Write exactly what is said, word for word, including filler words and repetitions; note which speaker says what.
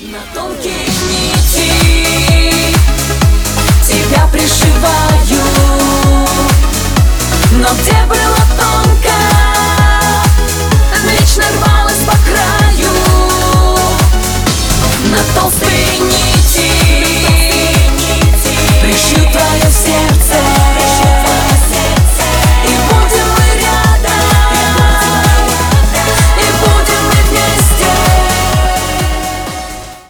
Speaker 1: На тонкие нити тебя пришиваю, но где было то?